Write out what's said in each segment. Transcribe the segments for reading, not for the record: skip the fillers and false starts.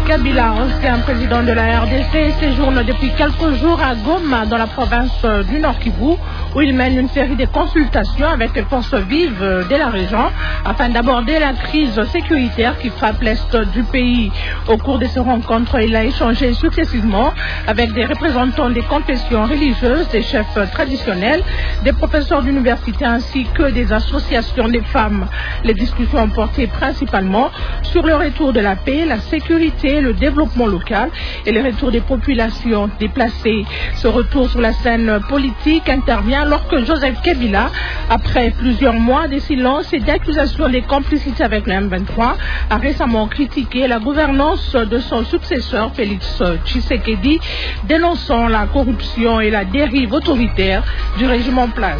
Kabila, ancien président de la RDC, séjourne depuis quelques jours à Goma, dans la province du Nord Kivu, où il mène une série de consultations avec les forces vives de la région afin d'aborder la crise sécuritaire qui frappe l'est du pays. Au cours de ces rencontres, il a échangé successivement avec des représentants des confessions religieuses, des chefs traditionnels, des professeurs d'université ainsi que des associations des femmes. Les discussions ont porté principalement sur le retour de la paix, la sécurité, le développement local et le retour des populations déplacées. Ce retour sur la scène politique intervient alors que Joseph Kabila, après plusieurs mois de silence et d'accusations de complicité avec le M23, a récemment critiqué la gouvernance de son successeur Félix Tshisekedi, dénonçant la corruption et la dérive autoritaire du régime en place.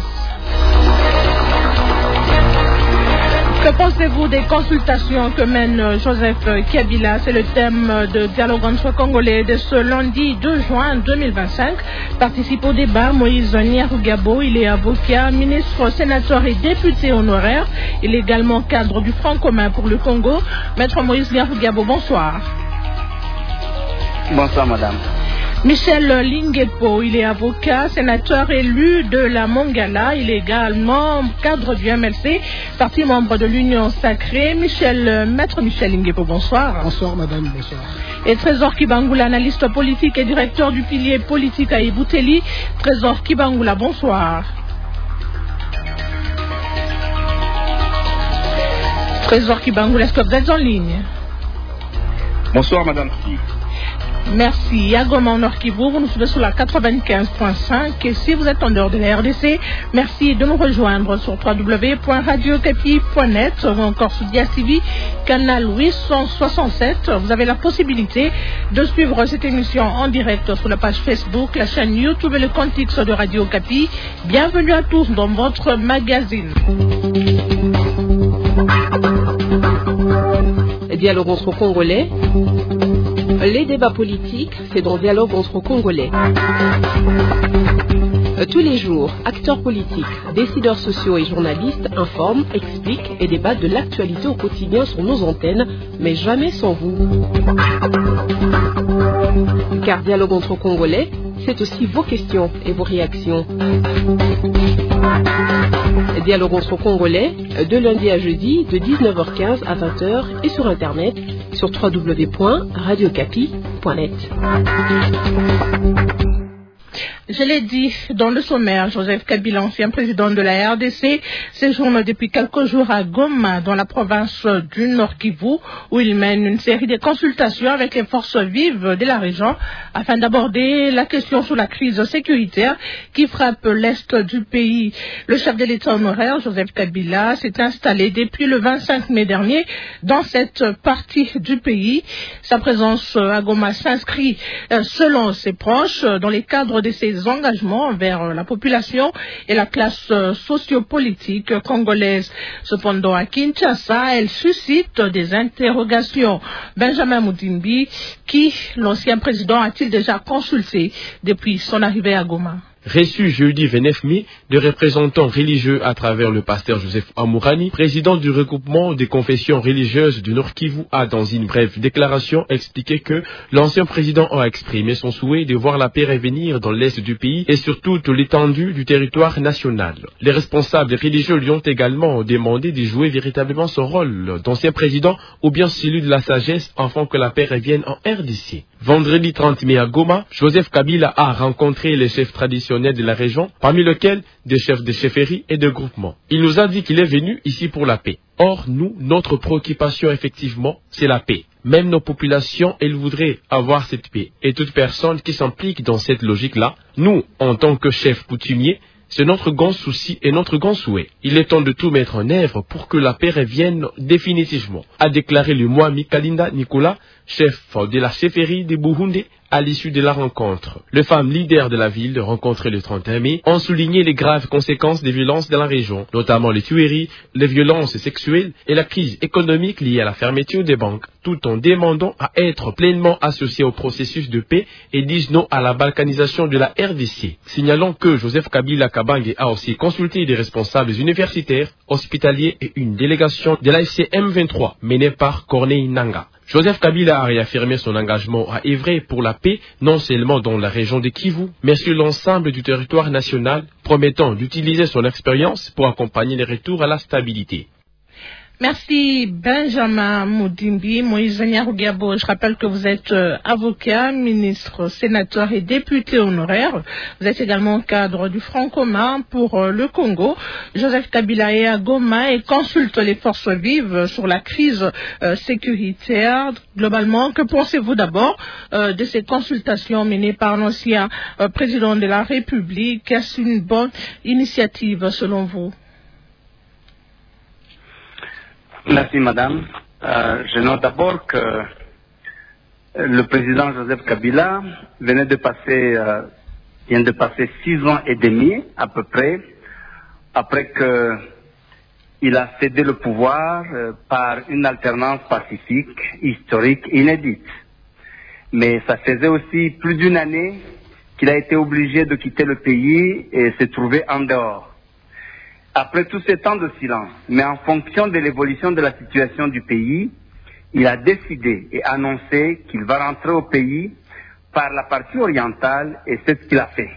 Que pensez-vous des consultations que mène Joseph Kabila? C'est le thème de Dialogue entre Congolais de ce lundi 2 juin 2025. Participe au débat Moïse Nyarugabo. Il est avocat, ministre, sénateur et député honoraire. Il est également cadre du Front commun pour le Congo. Maître Moïse Nyarugabo, bonsoir. Bonsoir, madame. Michel Lingepo, il est avocat, sénateur élu de la Mongala. Il est également cadre du MLC, parti membre de l'Union Sacrée. Maître Michel Lingepo, bonsoir. Bonsoir, madame, bonsoir. Et Trésor Kibangula, analyste politique et directeur du pilier politique à Ibouteli. Trésor Kibangula, bonsoir. Trésor Kibangula, est-ce que vous êtes en ligne? Bonsoir, madame. Merci. À Goma, Nord Kivu, vous nous suivez sur la 95.5. Et si vous êtes en dehors de la RDC, merci de nous rejoindre sur www.radiocapi.net ou encore sur DiaTV, canal 867. Vous avez la possibilité de suivre cette émission en direct sur la page Facebook, la chaîne YouTube et le compte X de Radio Capi. Bienvenue à tous dans votre magazine. Dialogue entre Congolais. Les débats politiques, c'est dans Dialogue entre Congolais. Tous les jours, acteurs politiques, décideurs sociaux et journalistes informent, expliquent et débattent de l'actualité au quotidien sur nos antennes, mais jamais sans vous. Car Dialogue entre Congolais, c'est aussi vos questions et vos réactions. Dialogue entre Congolais, de lundi à jeudi, de 19h15 à 20h et sur Internet, sur www.radiocapi.net. Je l'ai dit dans le sommaire, Joseph Kabila, ancien président de la RDC, séjourne depuis quelques jours à Goma, dans la province du Nord Kivu, où il mène une série de consultations avec les forces vives de la région afin d'aborder la question sur la crise sécuritaire qui frappe l'est du pays. Le chef de l'État honoraire, Joseph Kabila, s'est installé depuis le 25 mai dernier dans cette partie du pays. Sa présence à Goma s'inscrit, selon ses proches, dans les cadres de ses engagements envers la population et la classe sociopolitique congolaise. Cependant, à Kinshasa, elle suscite des interrogations. Benjamin Mudimbi, qui l'ancien président a-t-il déjà consulté depuis son arrivée à Goma? Reçu jeudi 29 mai de représentants religieux à travers le pasteur Joseph Amourani, président du regroupement des confessions religieuses du Nord Kivu, a dans une brève déclaration expliqué que l'ancien président a exprimé son souhait de voir la paix revenir dans l'est du pays et sur toute l'étendue du territoire national. Les responsables religieux lui ont également demandé de jouer véritablement son rôle d'ancien président ou bien celui de la sagesse afin que la paix revienne en RDC. Vendredi 30 mai à Goma, Joseph Kabila a rencontré les chefs traditionnels de la région, parmi lesquels des chefs de chefferie et de groupements. Il nous a dit qu'il est venu ici pour la paix. Or, nous, notre préoccupation, effectivement, c'est la paix. Même nos populations, elles voudraient avoir cette paix. Et toute personne qui s'implique dans cette logique-là, nous, en tant que chefs coutumiers, c'est notre grand souci et notre grand souhait. Il est temps de tout mettre en œuvre pour que la paix revienne définitivement, a déclaré le Mwami Kalinda Nicolas, chef de la chefferie de Buhunde, à l'issue de la rencontre. Les femmes leaders de la ville, rencontrées le 31 mai, ont souligné les graves conséquences des violences dans la région, notamment les tueries, les violences sexuelles et la crise économique liée à la fermeture des banques, tout en demandant à être pleinement associés au processus de paix et disent non à la balkanisation de la RDC. Signalons que Joseph Kabila Kabange a aussi consulté des responsables universitaires, hospitaliers et une délégation de l'AFC M23 menée par Corneille Nanga. Joseph Kabila a réaffirmé son engagement à œuvrer pour la paix, non seulement dans la région de Kivu, mais sur l'ensemble du territoire national, promettant d'utiliser son expérience pour accompagner les retours à la stabilité. Merci Benjamin Moudimbi. Moïse Nyarugabo, je rappelle que vous êtes avocat, ministre, sénateur et député honoraire. Vous êtes également cadre du Front commun pour le Congo. Joseph Kabila est à Goma et consulte les forces vives sur la crise sécuritaire. Globalement, que pensez-vous d'abord de ces consultations menées par l'ancien président de la République? Est-ce une bonne initiative selon vous? Merci, madame. Je note d'abord que le président Joseph Kabila vient de passer 6 ans et demi, à peu près, après qu'il a cédé le pouvoir par une alternance pacifique, historique, inédite. Mais ça faisait aussi plus d'une année qu'il a été obligé de quitter le pays et se trouver en dehors. Après tous ces temps de silence, mais en fonction de l'évolution de la situation du pays, il a décidé et annoncé qu'il va rentrer au pays par la partie orientale et c'est ce qu'il a fait.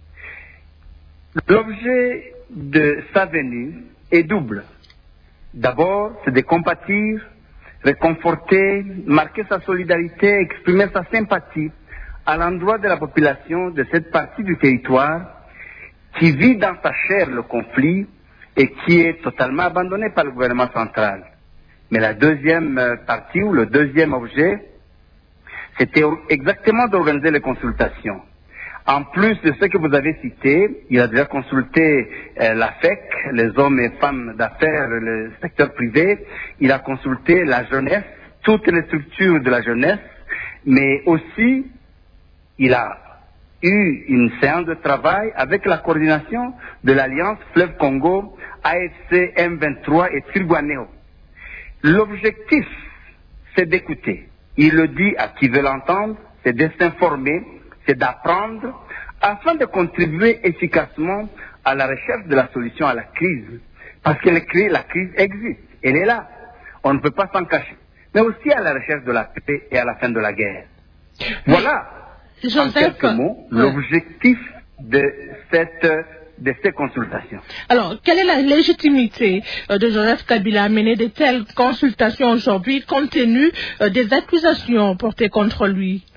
L'objet de sa venue est double. D'abord, c'est de compatir, réconforter, marquer sa solidarité, exprimer sa sympathie à l'endroit de la population de cette partie du territoire qui vit dans sa chair le conflit et qui est totalement abandonné par le gouvernement central. Mais la deuxième partie, ou le deuxième objet, c'était exactement d'organiser les consultations. En plus de ce que vous avez cité, il a déjà consulté la FEC, les hommes et femmes d'affaires, le secteur privé, il a consulté la jeunesse, toutes les structures de la jeunesse, mais aussi il a eu une séance de travail avec la coordination de l'Alliance Fleuve Congo, AFC M23 et Twirwaneho. L'objectif, c'est d'écouter. Il le dit à qui veut l'entendre, c'est de s'informer, c'est d'apprendre, afin de contribuer efficacement à la recherche de la solution à la crise. Parce que la crise existe, elle est là. On ne peut pas s'en cacher. Mais aussi à la recherche de la paix et à la fin de la guerre. Voilà. En quelques mots, l'objectif de ces consultations. Alors, quelle est la légitimité de Joseph Kabila à mener de telles consultations aujourd'hui, compte tenu des accusations portées contre lui?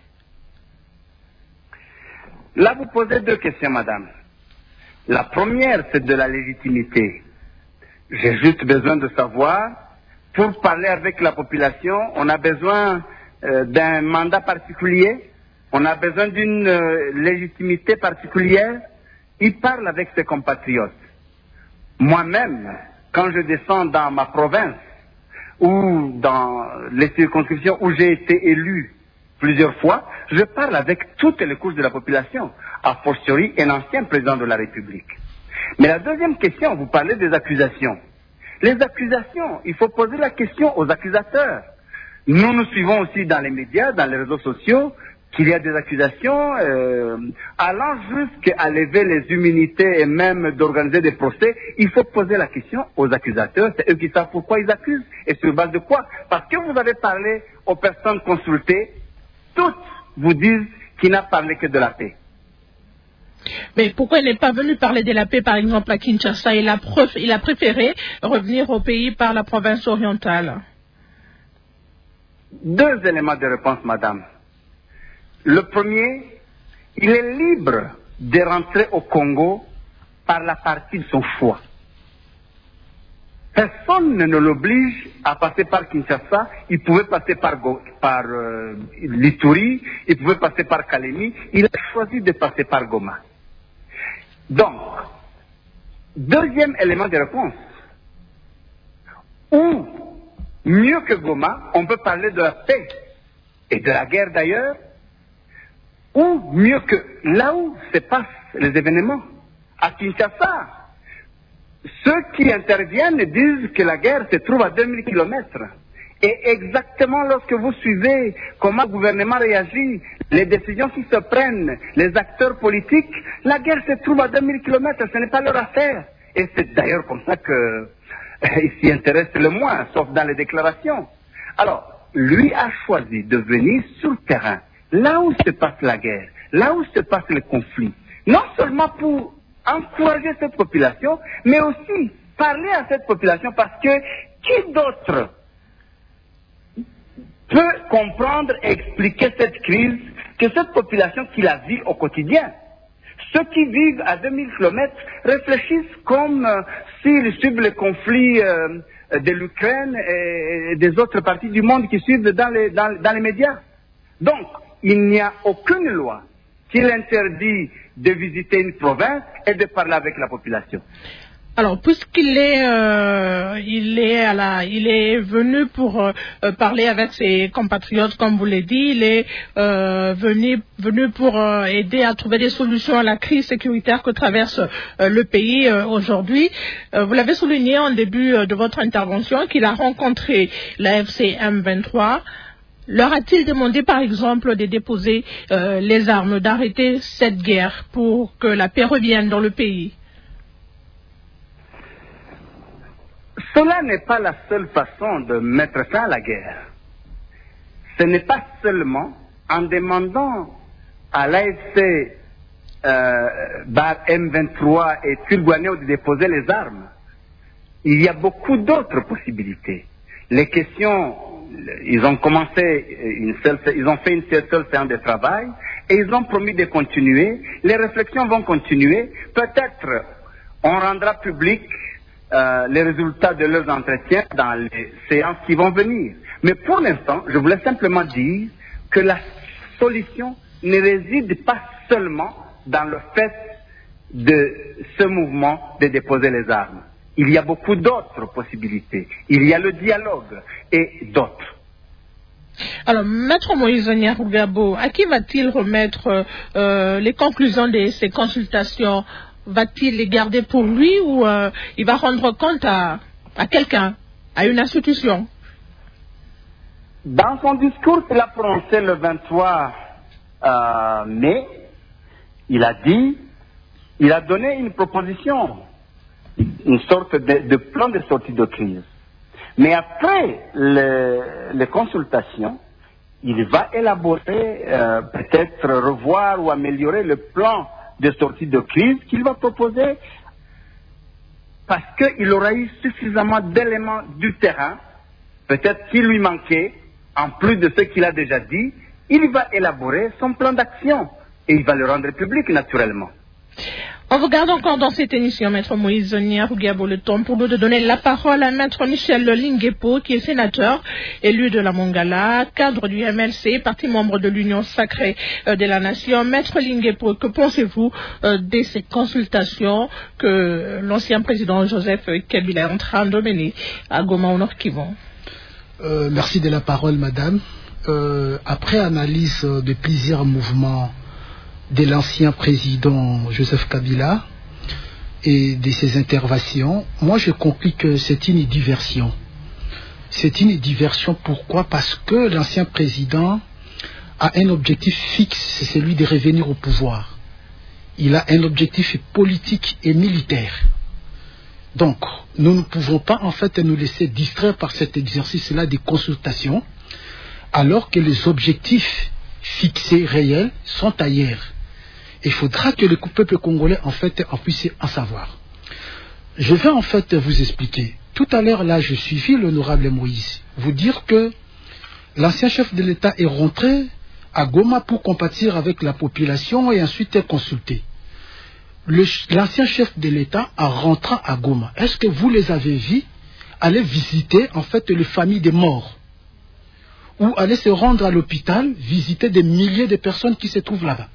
Là, vous posez deux questions, madame. La première, c'est de la légitimité. J'ai juste besoin de savoir, pour parler avec la population, on a besoin d'un mandat particulier. On a besoin d'une légitimité particulière. Il parle avec ses compatriotes. Moi-même, quand je descends dans ma province ou dans les circonscriptions où j'ai été élu plusieurs fois, je parle avec toutes les couches de la population, a fortiori un ancien président de la République. Mais la deuxième question, vous parlez des accusations. Les accusations, il faut poser la question aux accusateurs. Nous suivons aussi dans les médias, dans les réseaux sociaux, qu'il y a des accusations allant jusqu'à lever les immunités et même d'organiser des procès. Il faut poser la question aux accusateurs, c'est eux qui savent pourquoi ils accusent et sur base de quoi. Parce que vous avez parlé aux personnes consultées, toutes vous disent qu'il n'a parlé que de la paix. Mais pourquoi il n'est pas venu parler de la paix, par exemple, à Kinshasa? Il a préféré revenir au pays par la province orientale. Deux éléments de réponse, madame. Le premier, il est libre de rentrer au Congo par la partie de son choix. Personne ne l'oblige à passer par Kinshasa. Il pouvait passer par l'Ituri, il pouvait passer par Kalemi. Il a choisi de passer par Goma. Donc, deuxième élément de réponse. Ou, mieux que Goma, on peut parler de la paix et de la guerre d'ailleurs, ou mieux que là où se passent les événements, à Kinshasa, ceux qui interviennent disent que la guerre se trouve à 2000 kilomètres. Et exactement lorsque vous suivez comment le gouvernement réagit, les décisions qui se prennent, les acteurs politiques, la guerre se trouve à 2000 kilomètres, ce n'est pas leur affaire. Et c'est d'ailleurs comme ça qu'ils s'y intéressent le moins, sauf dans les déclarations. Alors, lui a choisi de venir sur le terrain, là où se passe la guerre, là où se passe le conflit, non seulement pour encourager cette population, mais aussi parler à cette population, parce que qui d'autre peut comprendre et expliquer cette crise que cette population qui la vit au quotidien? Ceux qui vivent à 2000 km réfléchissent comme s'ils suivent le conflit de l'Ukraine et des autres parties du monde qui suivent dans les médias. Donc, il n'y a aucune loi qui l'interdit de visiter une province et de parler avec la population. Alors, puisqu'il est, il est venu pour parler avec ses compatriotes, comme vous l'avez dit, il est venu pour aider à trouver des solutions à la crise sécuritaire que traverse le pays aujourd'hui. Vous l'avez souligné en début de votre intervention qu'il a rencontré la FCM 23. Leur a-t-il demandé, par exemple, de déposer les armes, d'arrêter cette guerre pour que la paix revienne dans le pays? Cela n'est pas la seule façon de mettre fin à la guerre. Ce n'est pas seulement en demandant à l'AFC M23 et Turguanéo de déposer les armes. Il y a beaucoup d'autres possibilités. Les questions, ils ont fait une seule séance de travail et ils ont promis de continuer. Les réflexions vont continuer. Peut-être on rendra public les résultats de leurs entretiens dans les séances qui vont venir. Mais pour l'instant, je voulais simplement dire que la solution ne réside pas seulement dans le fait de ce mouvement de déposer les armes. Il y a beaucoup d'autres possibilités. Il y a le dialogue et d'autres. Alors, Maître Moïse Nyarugabo, à qui va-t-il remettre les conclusions de ces consultations? Va-t-il les garder pour lui ou il va rendre compte à quelqu'un, à une institution? Dans son discours qu'il a prononcé le 23 mai, il a donné une proposition, une sorte de plan de sortie de crise. Mais après les consultations, il va élaborer, peut-être revoir ou améliorer le plan de sortie de crise qu'il va proposer, parce qu'il aura eu suffisamment d'éléments du terrain, peut-être qu'il lui manquait, en plus de ce qu'il a déjà dit. Il va élaborer son plan d'action et il va le rendre public naturellement. On vous garde encore dans cette émission, Maître Moïse Nyarugabo, le temps pour nous de donner la parole à Maître Michel Linguepo, qui est sénateur, élu de la Mongala, cadre du MLC, parti membre de l'Union sacrée de la Nation. Maître Linguepo, que pensez-vous de ces consultations que l'ancien président Joseph Kabila est en train de mener à Goma au Nord Kivu? Merci de la parole, madame. Après analyse de plusieurs mouvements de l'ancien président Joseph Kabila et de ses interventions, moi je conclus que c'est une diversion. C'est une diversion, pourquoi? Parce que l'ancien président a un objectif fixe, c'est celui de revenir au pouvoir. Il a un objectif politique et militaire. Donc, nous ne pouvons pas en fait nous laisser distraire par cet exercice-là de consultation, alors que les objectifs fixés réels sont ailleurs. Il faudra que le peuple congolais en fait en puisse en savoir. Je vais en fait vous expliquer. Tout à l'heure là, je suivis l'honorable Moïse vous dire que l'ancien chef de l'État est rentré à Goma pour compatir avec la population et ensuite est consulté. L'ancien chef de l'État en rentrant à Goma, est-ce que vous les avez vus aller visiter en fait les familles des morts ou aller se rendre à l'hôpital, visiter des milliers de personnes qui se trouvent là-bas?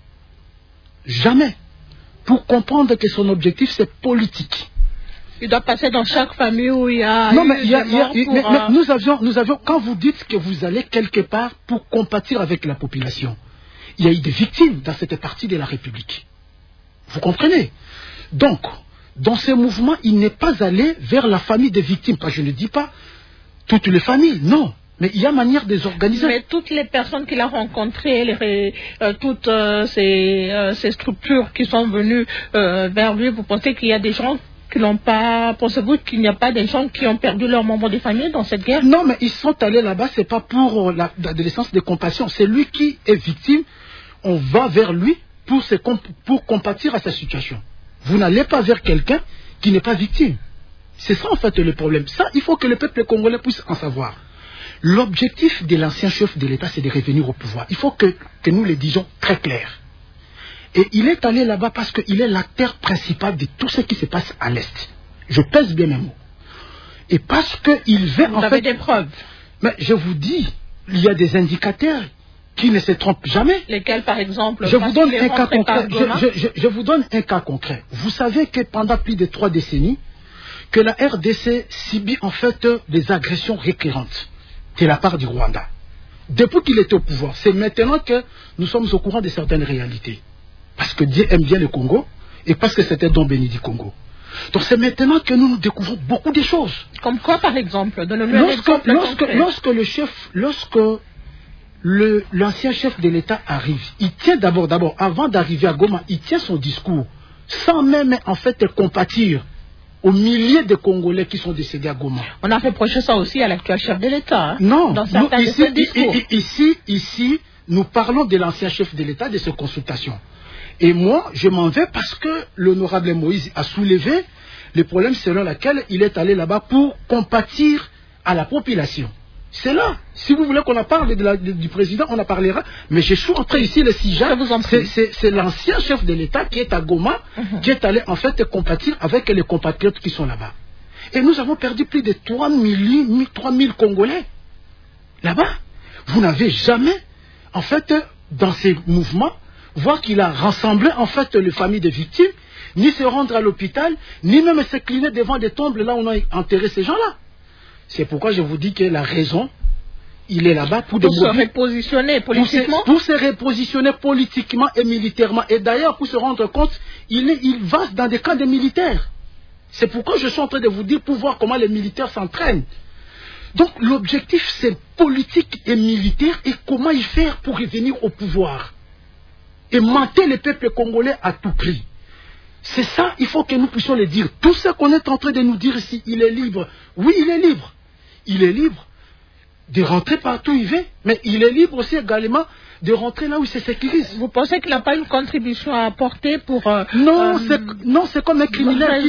Jamais. Pour comprendre que son objectif c'est politique. Il doit passer dans chaque famille où il y a... Non, mais nous avions, quand vous dites que vous allez quelque part pour compatir avec la population, il y a eu des victimes dans cette partie de la République. Vous comprenez? Donc, dans ce mouvement, il n'est pas allé vers la famille des victimes. Je ne dis pas toutes les familles, non. Mais il y a manière de les organiser. Mais toutes les personnes qu'il a rencontrées, toutes ces structures qui sont venues vers lui, vous pensez qu'il y a des gens qui n'ont pas... Pensez-vous qu'il n'y a pas des gens qui ont perdu leurs membres de famille dans cette guerre? Non, mais ils sont allés là-bas, c'est pas pour l'adolescence de compassion. C'est lui qui est victime. On va vers lui pour compatir à sa situation. Vous n'allez pas vers quelqu'un qui n'est pas victime. C'est ça en fait le problème. Ça, il faut que le peuple congolais puisse en savoir. L'objectif de l'ancien chef de l'État, c'est de revenir au pouvoir. Il faut que nous le disions très clair. Et il est allé là-bas parce qu'il est l'acteur principal de tout ce qui se passe à l'Est. Je pèse bien mes mots. Et parce qu'il veut en fait... Vous avez des preuves? Mais je vous dis, il y a des indicateurs qui ne se trompent jamais. Lesquels, par exemple? Je vous donne un cas concret. Je vous donne un cas concret. Vous savez que pendant plus de 3 décennies, que la RDC subit en fait des agressions récurrentes de la part du Rwanda. Depuis qu'il était au pouvoir, c'est maintenant que nous sommes au courant de certaines réalités. Parce que Dieu aime bien le Congo et parce que c'était Don Béni du Congo. Donc c'est maintenant que nous découvrons beaucoup de choses. Comme quoi, par exemple? Lorsque l'ancien chef de l'État arrive, il tient d'abord, avant d'arriver à Goma, il tient son discours sans même en fait compatir aux milliers de Congolais qui sont décédés à Goma. On a reproché ça aussi à l'actuel chef de l'État. Hein, non, dans certains discours. Ici, nous parlons de l'ancien chef de l'État, de ses consultations. Et moi, je m'en vais parce que l'honorable Moïse a soulevé le problème selon lequel il est allé là-bas pour compatir à la population. C'est là. Si vous voulez qu'on en parle du président, on en parlera. Mais je suis entré ici, le Sija, c'est l'ancien chef de l'État qui est à Goma, qui est allé en fait compatir avec les compatriotes qui sont là-bas. Et nous avons perdu plus de 3000 Congolais. Là-bas, vous n'avez jamais, en fait, dans ces mouvements, voir qu'il a rassemblé en fait les familles des victimes, ni se rendre à l'hôpital, ni même s'incliner devant des tombes là où on a enterré ces gens-là. C'est pourquoi je vous dis que la raison, il est là-bas pour se repositionner politiquement. Pour se repositionner politiquement et militairement. Et d'ailleurs, pour se rendre compte, il va dans des camps de militaires. C'est pourquoi je suis en train de vous dire pour voir comment les militaires s'entraînent. Donc l'objectif, c'est politique et militaire et comment y faire pour revenir au pouvoir. Et mater le peuple congolais à tout prix. C'est ça, il faut que nous puissions le dire. Tout ce qu'on est en train de nous dire ici, il est libre. Oui, il est libre. Il est libre de rentrer partout où il veut, mais il est libre aussi également de rentrer là où il se sécurise. Vous pensez qu'il n'a pas une contribution à apporter pour... non, c'est comme un criminel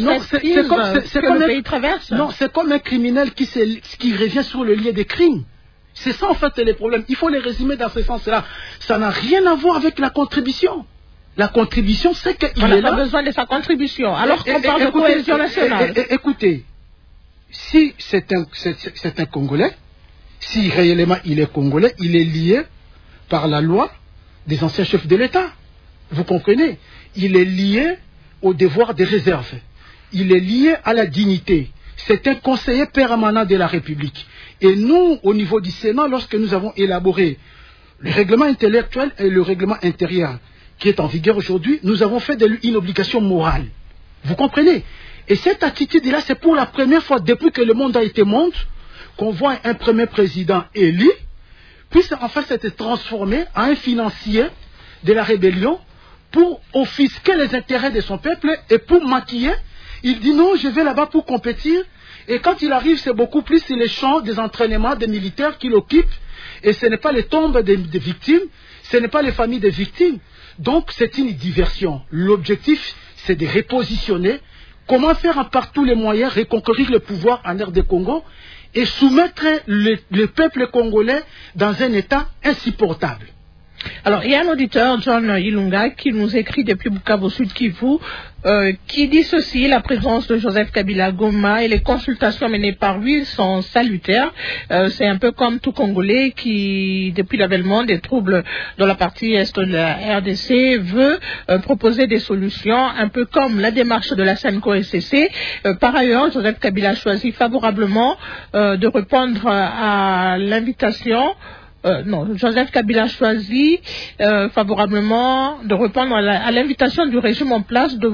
c'est comme un criminel qui revient sur le lieu des crimes. C'est ça en fait les problèmes. Il faut les résumer dans ce sens-là. Ça n'a rien à voir avec la contribution. La contribution, c'est qu'il est là. On n'a pas besoin de sa contribution. Alors qu'on parle de cohésion nationale. Écoutez, si c'est un Congolais, si réellement il est Congolais, il est lié par la loi des anciens chefs de l'État. Vous comprenez? Il est lié au devoir de réserve. Il est lié à la dignité. C'est un conseiller permanent de la République. Et nous, au niveau du Sénat, lorsque nous avons élaboré le règlement intellectuel et le règlement intérieur qui est en vigueur aujourd'hui, nous avons fait de lui une obligation morale. Vous comprenez? Et cette attitude-là, c'est pour la première fois depuis que le monde a été monde, qu'on voit un premier président élu, puis en fait s'être transformé en un financier de la rébellion pour offusquer les intérêts de son peuple et pour maquiller. Il dit non, je vais là-bas pour compétir. Et quand il arrive, c'est beaucoup plus sur les champs des entraînements des militaires qu'il occupe. Et ce n'est pas les tombes des victimes, ce n'est pas les familles des victimes. Donc c'est une diversion. L'objectif, c'est de repositionner. Comment faire par tous les moyens reconquérir le pouvoir en RD Congo et soumettre le peuple congolais dans un état insupportable. Alors, il y a un auditeur, John Ilunga, qui nous écrit depuis Bukavu Sud Kivu, qui dit ceci: la présence de Joseph Kabila Goma et les consultations menées par lui sont salutaires. C'est un peu comme tout Congolais qui, depuis l'avènement des troubles dans la partie est de la RDC, veut proposer des solutions, un peu comme la démarche de la SENCO-SCC. Par ailleurs, Joseph Kabila choisit favorablement de répondre à l'invitation. Joseph Kabila choisit favorablement de répondre à l'invitation du régime en place de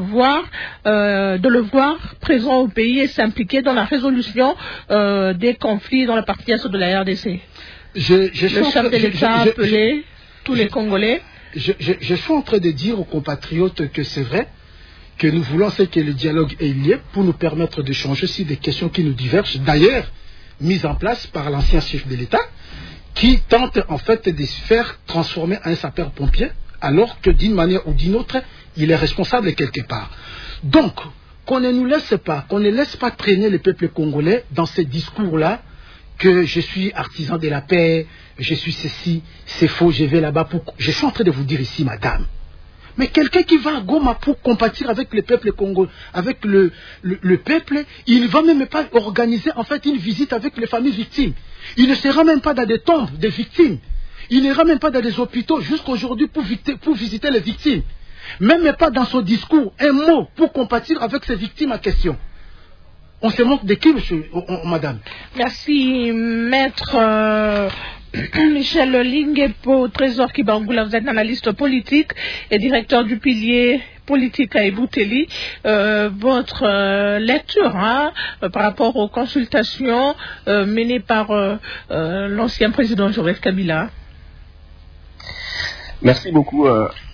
le voir présent au pays et s'impliquer dans la résolution des conflits dans la partie est de la RDC. Le chef de l'État a appelé tous les Congolais. Je suis en train de dire aux compatriotes que c'est vrai, que nous voulons, c'est que le dialogue ait lieu pour nous permettre d'échanger sur des questions qui nous divergent. D'ailleurs, mise en place par l'ancien chef de l'État, qui tente en fait de se faire transformer en un sapeur-pompier, alors que d'une manière ou d'une autre, il est responsable quelque part. Donc, qu'on ne nous laisse pas, qu'on ne laisse pas traîner le peuple congolais dans ces discours-là, que je suis artisan de la paix, je suis ceci, c'est faux, je vais là-bas pour... Je suis en train de vous dire ici, madame, mais quelqu'un qui va à Goma pour compatir avec le peuple congolais, avec le peuple, il ne va même pas organiser en fait une visite avec les familles victimes. Il ne sera même pas dans des tombes des victimes. Il n'ira même pas dans des hôpitaux jusqu'aujourd'hui pour visiter les victimes. Même pas dans son discours, un mot pour compatir avec ces victimes en question. On se moque de qui, madame? Merci, maître Michel Linguepo, Trésor Kibangula. Vous êtes analyste politique et directeur du pilier politique à Ebouteli. Votre lecture par rapport aux consultations menées par l'ancien président Joseph Kabila. Merci beaucoup,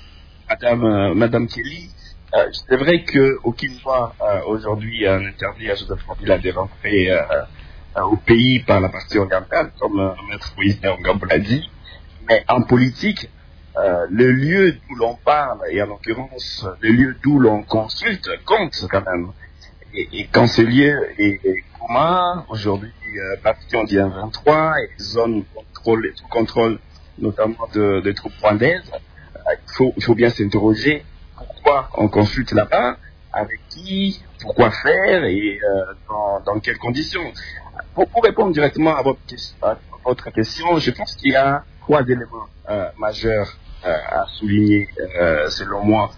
Madame Kelly. C'est vrai qu'aucune fois aujourd'hui un interdit à Joseph Kabila de rentrer au pays par la partie orientale, comme Maître Moïse Nyong'o l'a dit. Mais en politique, le lieu d'où l'on parle, et en l'occurrence le lieu d'où l'on consulte, compte quand même. Et quand ce lieu est commun, aujourd'hui, Bastion du 23 et zone sous contrôle notamment de troupes rwandaises, il faut bien s'interroger pourquoi on consulte là-bas, avec qui, pourquoi faire et dans quelles conditions. Pour répondre directement à votre question, je pense qu'il y a 3 éléments majeurs à souligner, selon moi,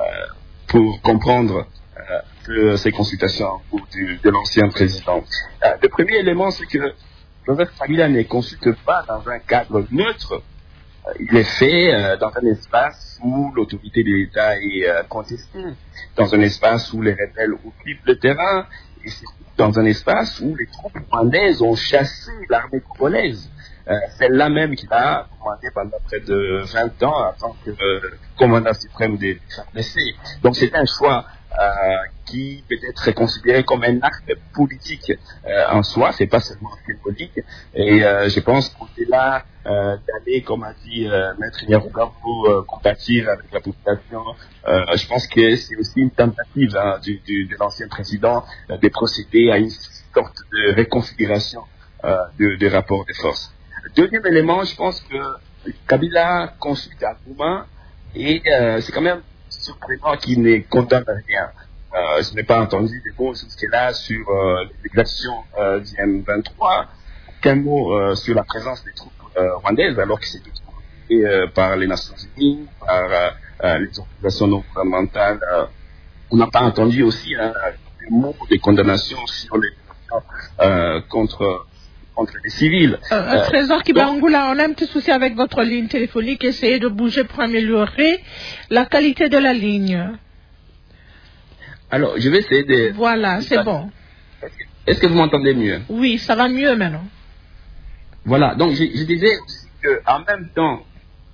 pour comprendre que ces consultations en cours de l'ancien président. Le premier élément, c'est que Joseph Kabila ne consulte pas dans un cadre neutre. Il est fait dans un espace où l'autorité de l'État est contestée, dans un espace où les rebelles occupent le terrain, et c'est dans un espace où les troupes rwandaises ont chassé l'armée congolaise. Celle-là même qu'il a commandé pendant près de 20 ans en tant que commandant suprême des FARDC. Donc c'est un choix qui peut être considéré comme un acte politique en soi, c'est pas seulement symbolique. Et je pense qu'au-delà d'aller, comme a dit Maître Nyarugabo, compatir avec la population, je pense que c'est aussi une tentative de l'ancien président de procéder à une sorte de réconfiguration de rapport de force. Deuxième élément, je pense que Kabila consulte à Goma et c'est quand même surprenant qu'il ne condamne rien. Je n'ai pas entendu des mots jusque-là sur l'exaction du M23, qu'un mot sur la présence des troupes rwandaises, alors que c'est autorisé par les Nations Unies, par les organisations non gouvernementales. On n'a pas entendu aussi des mots de condamnation sur les contre les civils. Trésor Kibangula, on a un petit souci avec votre ligne téléphonique. Essayez de bouger pour améliorer la qualité de la ligne. Alors, je vais essayer de... Voilà, c'est bon. Est-ce que vous m'entendez mieux? Oui, ça va mieux maintenant. Voilà, donc je disais aussi qu'en même temps,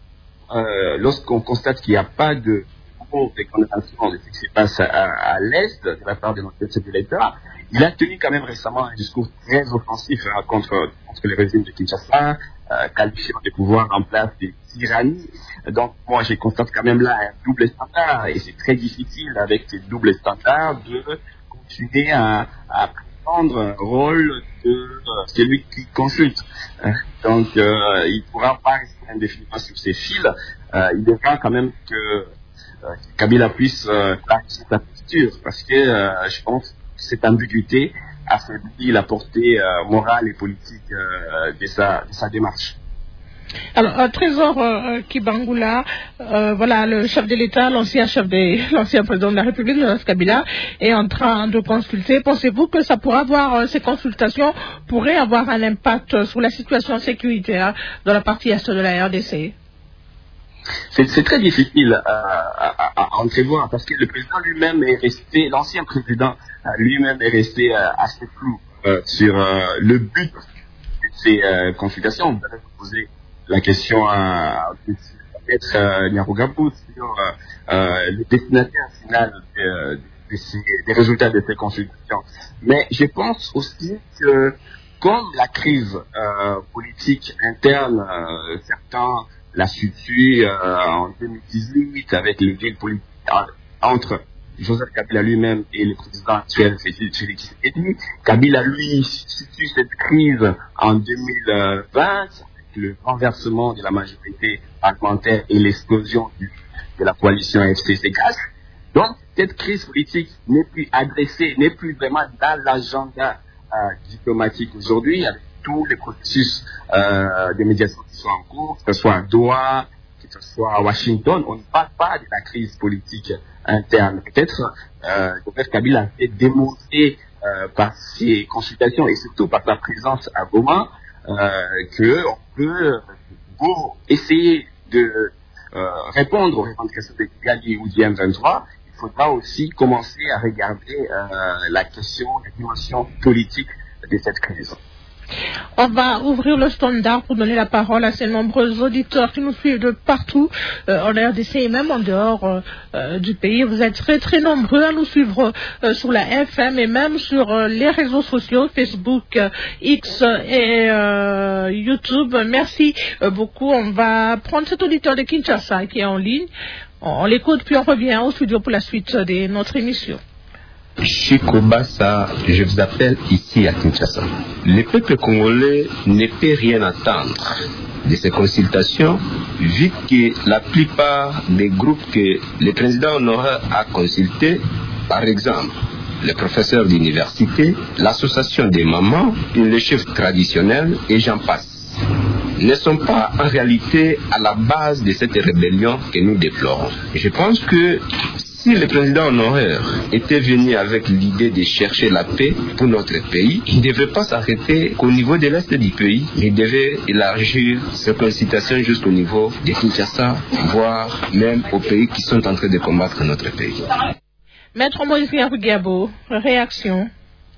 lorsqu'on constate qu'il n'y a pas de condamnation de ce qui se passe à l'Est de la part de notre chef de l'État, il a tenu quand même récemment un discours très offensif contre le régime de Kinshasa, qualifiant des pouvoirs en place des tyrannies. Donc moi je constate quand même là un double standard et c'est très difficile avec ces doubles standards de continuer à prendre un rôle de celui qui consulte. Donc il ne pourra pas rester indéfiniment sur ses fils. Il devra quand même que Kabila puisse clarifier sa posture parce que je pense cette ambiguïté affaiblit la portée morale et politique de sa démarche. Alors, Trésor Kibangula, voilà, le chef de l'État, l'ancien président de la République, Joseph Kabila, est en train de consulter. Pensez-vous que ça pourra avoir, ces consultations pourraient avoir un impact sur la situation sécuritaire dans la partie est de la RDC? C'est très difficile à entrevoir parce que le président lui-même est resté, l'ancien président lui-même est resté assez flou sur le but de ces consultations. Vous avez posé la question à Maître Nyarugabo sur le destinataire final des résultats de ces consultations. Mais je pense aussi que comme la crise politique interne, certains la situent en 2018 avec les villes politiques entre Joseph Kabila lui-même et le président actuel Félix Tshisekedi. Kabila lui situe cette crise en 2020 avec le renversement de la majorité parlementaire et l'explosion de la coalition FCC-CAS. Donc cette crise politique n'est plus adressée, n'est plus vraiment dans l'agenda diplomatique aujourd'hui, avec tous les processus de médiation qui sont en cours, que ce soit à Doha, que ce soit à Washington. On ne parle pas de la crise politique interne. Peut-être Joseph Kabila a fait démontrer par ses consultations et surtout par sa présence à Goma qu'on peut essayer de répondre aux revendications de Kigali ou du M23. Il faudra aussi commencer à regarder la question, la dimension politique de cette crise. On va ouvrir le standard pour donner la parole à ces nombreux auditeurs qui nous suivent de partout en RDC et même en dehors du pays. Vous êtes très très nombreux à nous suivre sur la FM et même sur les réseaux sociaux, Facebook, X et YouTube. Merci beaucoup. On va prendre cet auditeur de Kinshasa qui est en ligne. On l'écoute puis on revient au studio pour la suite de notre émission. Chico Bassa, je vous appelle ici à Kinshasa. Le peuple congolais ne peut rien attendre de ces consultations, vu que la plupart des groupes que le président honoraire a consultés, par exemple, les professeurs d'université, l'association des mamans, les chefs traditionnels et j'en passe, ne sont pas en réalité à la base de cette rébellion que nous déplorons. Je pense que si le président honoraire était venu avec l'idée de chercher la paix pour notre pays, il ne devrait pas s'arrêter qu'au niveau de l'Est du pays. Il devait élargir ses consultations jusqu'au niveau de Kinshasa, voire même aux pays qui sont en train de combattre notre pays. Maître Moïse Nyarugabo, réaction.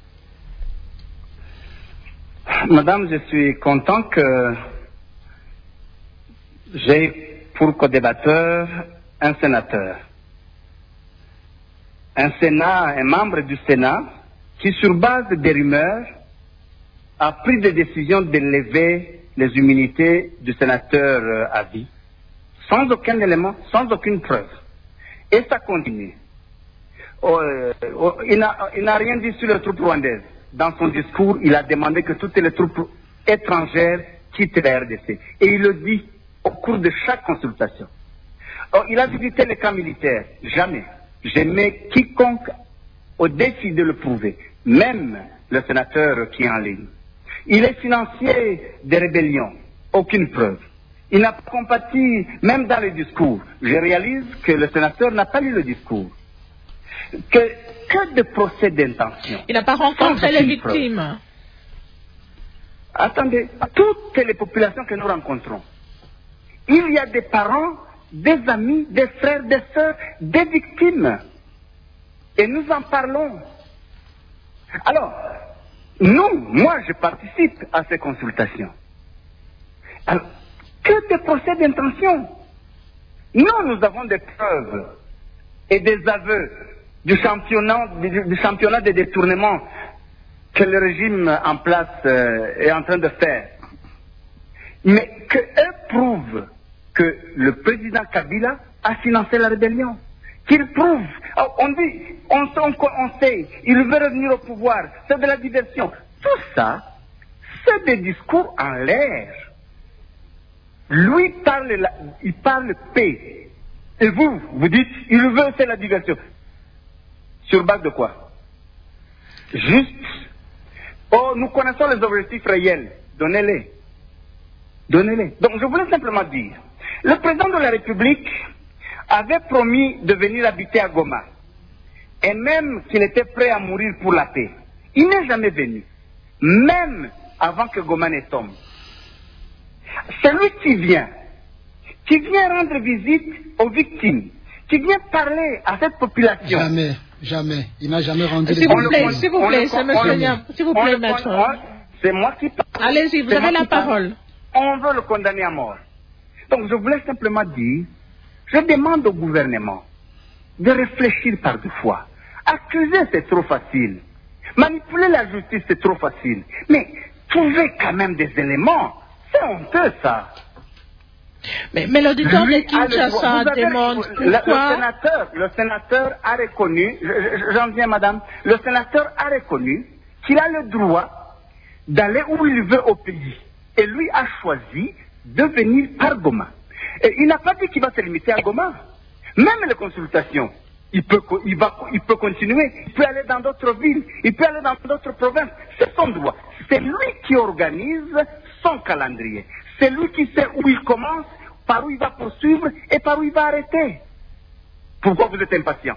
Madame, je suis content que j'ai pour co-débatteur un sénateur. Un membre du Sénat qui, sur base des rumeurs, a pris des décisions de lever les immunités du sénateur à vie, sans aucun élément, sans aucune preuve. Et ça continue. Il n'a rien dit sur les troupes rwandaises. Dans son discours, il a demandé que toutes les troupes étrangères quittent la RDC. Et il le dit au cours de chaque consultation. Il a visité les camps militaires. Jamais. Je mets quiconque au défi de le prouver, même le sénateur qui est en ligne. Il est financier des rébellions, aucune preuve. Il n'a pas compati même dans les discours. Je réalise que le sénateur n'a pas lu le discours. Que de procès d'intention. Il n'a pas rencontré les victimes. Attendez, toutes les populations que nous rencontrons, il y a des parents, des amis, des frères, des sœurs, des victimes. Et nous en parlons. Alors, moi je participe à ces consultations. Alors, que de procès d'intention. Nous avons des preuves et des aveux du championnat de détournement que le régime en place est en train de faire. Mais qu'eux prouvent que le président Kabila a financé la rébellion. Qu'il prouve. On dit, on sait, il veut revenir au pouvoir, c'est de la diversion. Tout ça, c'est des discours en l'air. Lui il parle paix. Et vous dites, il veut, c'est la diversion. Sur base de quoi? Juste. Nous connaissons les objectifs réels. Donnez-les. Donc je voulais simplement dire, le président de la République avait promis de venir habiter à Goma, et même qu'il était prêt à mourir pour la paix. Il n'est jamais venu, même avant que Goma ne tombe. Celui qui vient rendre visite aux victimes, qui vient parler à cette population. Jamais. Il n'a jamais rendu visite. S'il vous plaît, c'est monsieur Niam. S'il vous plaît, maître. C'est moi qui parle. Allez-y, vous avez la parole. On veut le condamner à mort. Donc je voulais simplement dire, je demande au gouvernement de réfléchir par deux fois. Accuser, c'est trop facile. Manipuler la justice, c'est trop facile. Mais trouver quand même des éléments, c'est honteux ça. Mais l'auditeur de Kinshasa demande pourquoi... Le sénateur a reconnu, j'en viens madame, le sénateur a reconnu qu'il a le droit d'aller où il veut au pays. Et lui a choisi de venir par Goma. Et il n'a pas dit qu'il va se limiter à Goma. Même les consultations, il peut continuer, il peut aller dans d'autres villes, il peut aller dans d'autres provinces. C'est son droit. C'est lui qui organise son calendrier. C'est lui qui sait où il commence, par où il va poursuivre et par où il va arrêter. Pourquoi vous êtes impatient?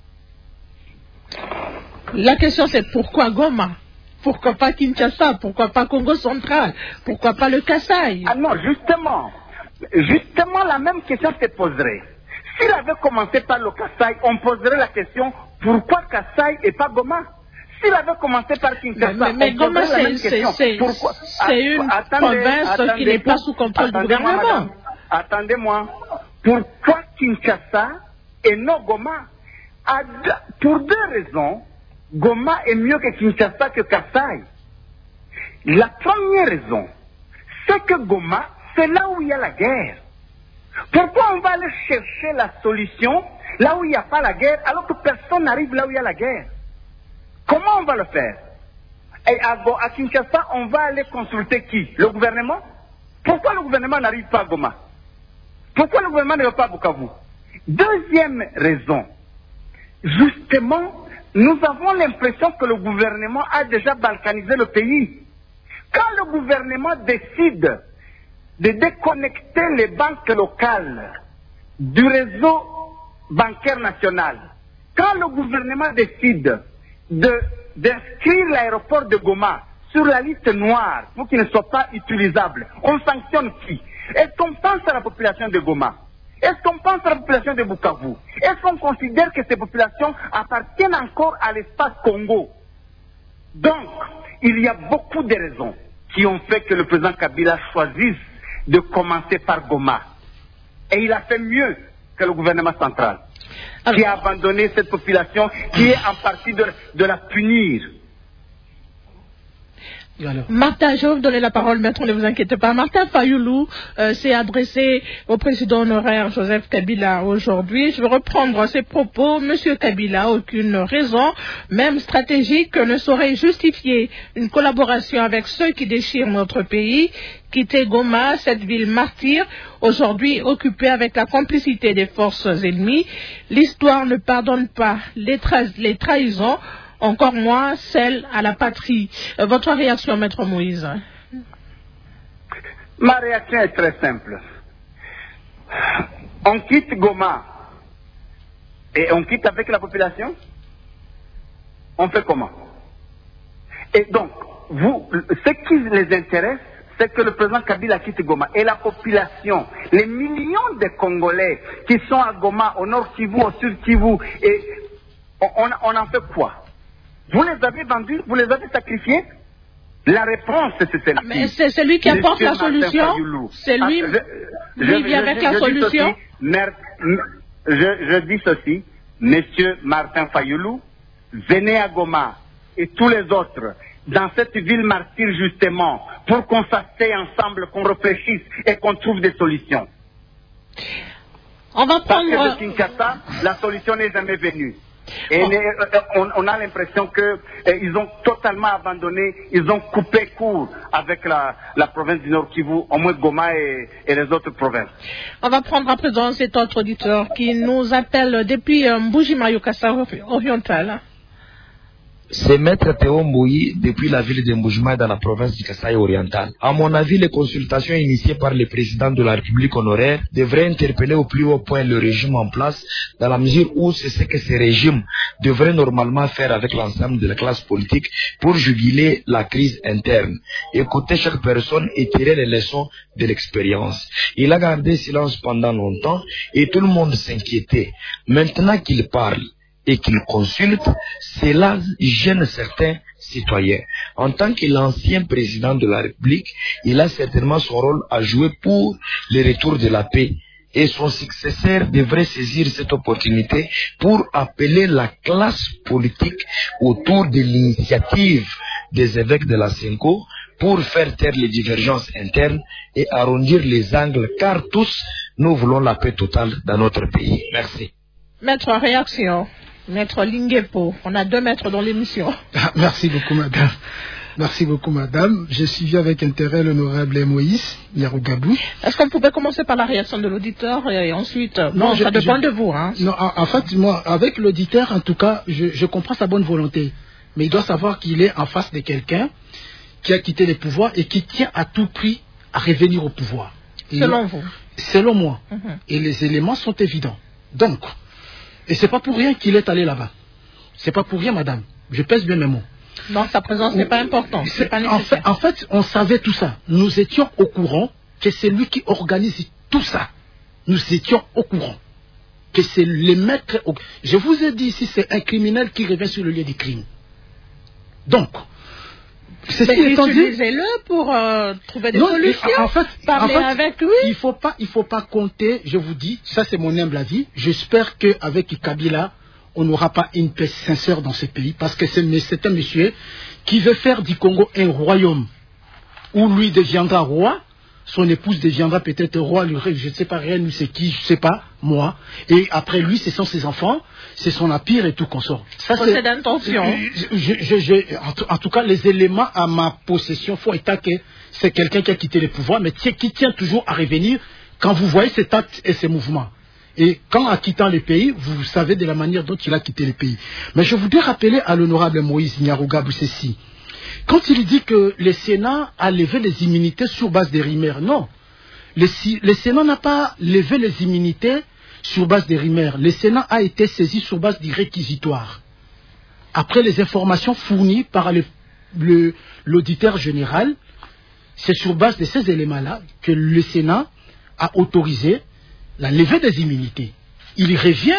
La question c'est pourquoi Goma? Pourquoi pas Kinshasa? Pourquoi pas Congo central? Pourquoi pas le Kasaï? Ah non, justement, la même question se poserait. S'il avait commencé par le Kasaï, on poserait la question pourquoi Kasaï et pas Goma? S'il avait commencé par Kinshasa, mais Goma c'est une province qui n'est pas sous contrôle du gouvernement. Attendez-moi. Pourquoi Kinshasa et non Goma? Pour deux raisons, Goma est mieux que Kinshasa que Kasaï. La première raison, c'est que Goma, c'est là où il y a la guerre. Pourquoi on va aller chercher la solution là où il n'y a pas la guerre, alors que personne n'arrive là où il y a la guerre? Comment on va le faire? Et à Kinshasa, on va aller consulter qui? Le gouvernement? Pourquoi le gouvernement n'arrive pas à Goma? Pourquoi le gouvernement ne va pas à Bukavu? Deuxième raison, justement, nous avons l'impression que le gouvernement a déjà balkanisé le pays. Quand le gouvernement décide de déconnecter les banques locales du réseau bancaire national, quand le gouvernement décide d'inscrire l'aéroport de Goma sur la liste noire pour qu'il ne soit pas utilisable, on sanctionne qui? Est-ce qu'on pense à la population de Goma? Est-ce qu'on pense à la population de Bukavu? Est-ce qu'on considère que ces populations appartiennent encore à l'espace Congo? Donc, il y a beaucoup de raisons qui ont fait que le président Kabila choisisse de commencer par Goma. Et il a fait mieux que le gouvernement central, qui a abandonné cette population, qui est en partie de la punir. Martin, je vais vous donner la parole, maître, ne vous inquiétez pas. Martin Fayoulou s'est adressé au président honoraire Joseph Kabila aujourd'hui. Je vais reprendre ses propos. Monsieur Kabila, aucune raison, même stratégique, ne saurait justifier une collaboration avec ceux qui déchirent notre pays. Quitter Goma, cette ville martyre, aujourd'hui occupée avec la complicité des forces ennemies. L'histoire ne pardonne pas les trahisons, encore moins celle à la patrie. Votre réaction, maître Moïse? Ma réaction est très simple. On quitte Goma et on quitte avec la population? On fait comment? Et donc, ce qui les intéresse, c'est que le président Kabila quitte Goma. Et la population, les millions de Congolais qui sont à Goma, au nord Kivu, au sud Kivu, et on en fait quoi? Vous les avez vendus? Vous les avez sacrifiés? La réponse, c'est celle-ci. Mais c'est celui qui apporte la solution? C'est lui qui vient avec la solution? Je dis ceci, Monsieur Martin Fayoulou, venez à Goma et tous les autres, dans cette ville martyre justement, pour qu'on s'asseye ensemble, qu'on réfléchisse et qu'on trouve des solutions. On va prendre... Parce que de Kinshasa, la solution n'est jamais venue. Et on a l'impression qu'ils ont totalement abandonné, ils ont coupé court avec la province du Nord Kivu, au moins Goma et les autres provinces. On va prendre à présent cet autre auditeur qui nous appelle depuis Mbujima Kasa oriental. C'est Maître Théo Mbouyi depuis la ville de Mbujima dans la province du Kasaï oriental. À mon avis, les consultations initiées par le président de la République honoraire devraient interpeller au plus haut point le régime en place, dans la mesure où c'est ce que ce régime devrait normalement faire avec l'ensemble de la classe politique pour juguler la crise interne, écouter chaque personne et tirer les leçons de l'expérience. Il a gardé silence pendant longtemps et tout le monde s'inquiétait. Maintenant qu'il parle, et qu'il consulte, cela gêne certains citoyens. En tant que l'ancien président de la République, il a certainement son rôle à jouer pour le retour de la paix. Et son successeur devrait saisir cette opportunité pour appeler la classe politique autour de l'initiative des évêques de la Senko pour faire taire les divergences internes et arrondir les angles, car tous, nous voulons la paix totale dans notre pays. Merci. Maître, réaction. Maître Linguepo, on a 2 maîtres dans l'émission. Merci beaucoup, madame. Merci beaucoup, madame. J'ai suivi avec intérêt l'honorable Moïse Nyarugabou. Est-ce qu'on pouvait commencer par la réaction de l'auditeur et ensuite... Non, ça dépend de vous. Hein. Non, en fait, moi, avec l'auditeur, en tout cas, je comprends sa bonne volonté. Mais il doit savoir qu'il est en face de quelqu'un qui a quitté les pouvoirs et qui tient à tout prix à revenir au pouvoir. Selon vous? Selon moi. Et les éléments sont évidents. Donc, et c'est pas pour rien qu'il est allé là-bas. C'est pas pour rien, madame. Je pèse bien mes mots. Donc sa présence n'est pas importante, c'est pas nécessaire. En fait, on savait tout ça. Nous étions au courant que c'est lui qui organise tout ça. Nous étions au courant que c'est le maître. Je vous ai dit ici, c'est un criminel qui revient sur le lieu du crime. Donc, c'est ce qui est dit. Utilisez-le pour trouver des solutions. En fait, avec lui. Il faut pas compter. Je vous dis, ça c'est mon humble avis. J'espère qu'avec Kabila, on n'aura pas une paix sincère dans ce pays, parce que c'est un monsieur qui veut faire du Congo un royaume où lui deviendra roi, son épouse deviendra peut-être roi, je ne sais pas rien, c'est qui, je ne sais pas, moi, et après lui, ce sont ses enfants, c'est son empire et tout consort. Ça, c'est d'intention. En tout cas, les éléments à ma possession font état que c'est quelqu'un qui a quitté le pouvoir, mais qui tient toujours à revenir quand vous voyez cet acte et ces mouvements. Et quand, en quittant le pays, vous savez de la manière dont il a quitté le pays. Mais je voudrais rappeler à l'honorable Moïse Nyarugabou ceci. Quand il dit que le Sénat a levé les immunités sur base des rumeurs, non. Le Sénat n'a pas levé les immunités sur base des rumeurs. Le Sénat a été saisi sur base du réquisitoire. Après les informations fournies par l'auditeur général, c'est sur base de ces éléments-là que le Sénat a autorisé la levée des immunités. Il revient,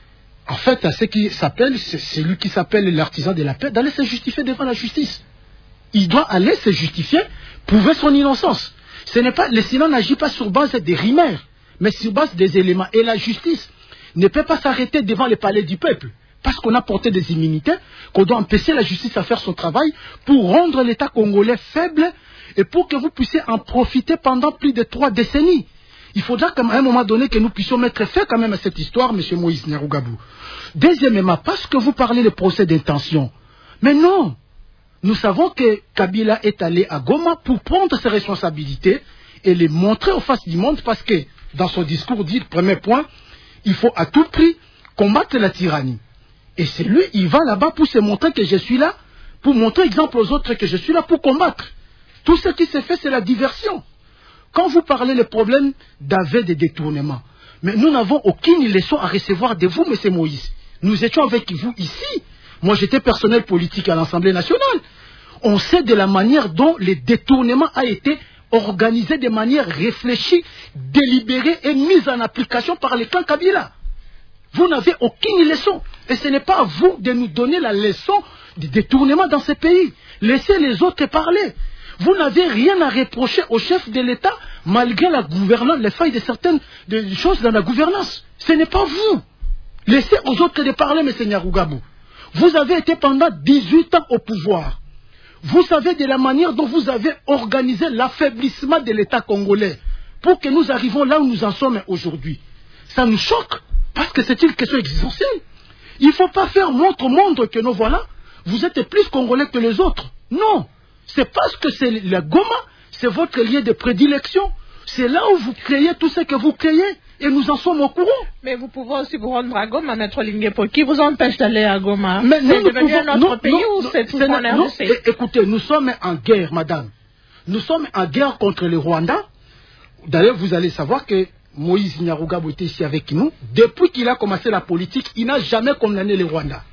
en fait, à ce qui s'appelle, c'est lui qui s'appelle l'artisan de la paix, d'aller se justifier devant la justice. Il doit aller se justifier, prouver son innocence. Ce n'est pas, le Sénat n'agit pas sur base des rumeurs, mais sur base des éléments. Et la justice ne peut pas s'arrêter devant le palais du peuple, parce qu'on a porté des immunités, qu'on doit empêcher la justice à faire son travail pour rendre l'État congolais faible et pour que vous puissiez en profiter pendant plus de 3 décennies. Il faudra qu'à un moment donné que nous puissions mettre fin quand même à cette histoire, M. Moïse Nyarugabou. Deuxièmement, parce que vous parlez de procès d'intention. Mais non, nous savons que Kabila est allé à Goma pour prendre ses responsabilités et les montrer aux faces du monde, parce que dans son discours dit, premier point, il faut à tout prix combattre la tyrannie. Et c'est lui, il va là-bas pour se montrer que je suis là, pour montrer exemple aux autres que je suis là pour combattre. Tout ce qui s'est fait, c'est la diversion. Quand vous parlez des problèmes d'aveu de détournement, mais nous n'avons aucune leçon à recevoir de vous, M. Moïse. Nous étions avec vous ici. Moi, j'étais personnel politique à l'Assemblée nationale. On sait de la manière dont le détournement a été organisé de manière réfléchie, délibérée et mise en application par les clans Kabila. Vous n'avez aucune leçon. Et ce n'est pas à vous de nous donner la leçon du détournement dans ce pays. Laissez les autres parler. Vous n'avez rien à reprocher au chef de l'État, malgré la gouvernance, les failles de certaines choses dans la gouvernance. Ce n'est pas vous. Laissez aux autres de parler, M. Nyarugabou. Vous avez été pendant 18 ans au pouvoir. Vous savez de la manière dont vous avez organisé l'affaiblissement de l'État congolais pour que nous arrivions là où nous en sommes aujourd'hui. Ça nous choque, parce que c'est une question existentielle. Il ne faut pas faire montre au monde que nous voilà, vous êtes plus congolais que les autres. Non. C'est parce que c'est la Goma, c'est votre lieu de prédilection. C'est là où vous créez tout ce que vous créez. Et nous en sommes au courant. Mais vous pouvez aussi vous rendre à Goma, Maître Linguepo. Qui vous empêche d'aller à Goma? C'est devenu un autre pays ou c'est tout en RDC? Écoutez, nous sommes en guerre, madame. Nous sommes en guerre contre le Rwanda. D'ailleurs, vous allez savoir que Moïse Nyarugabou était ici avec nous. Depuis qu'il a commencé la politique, il n'a jamais condamné le Rwanda.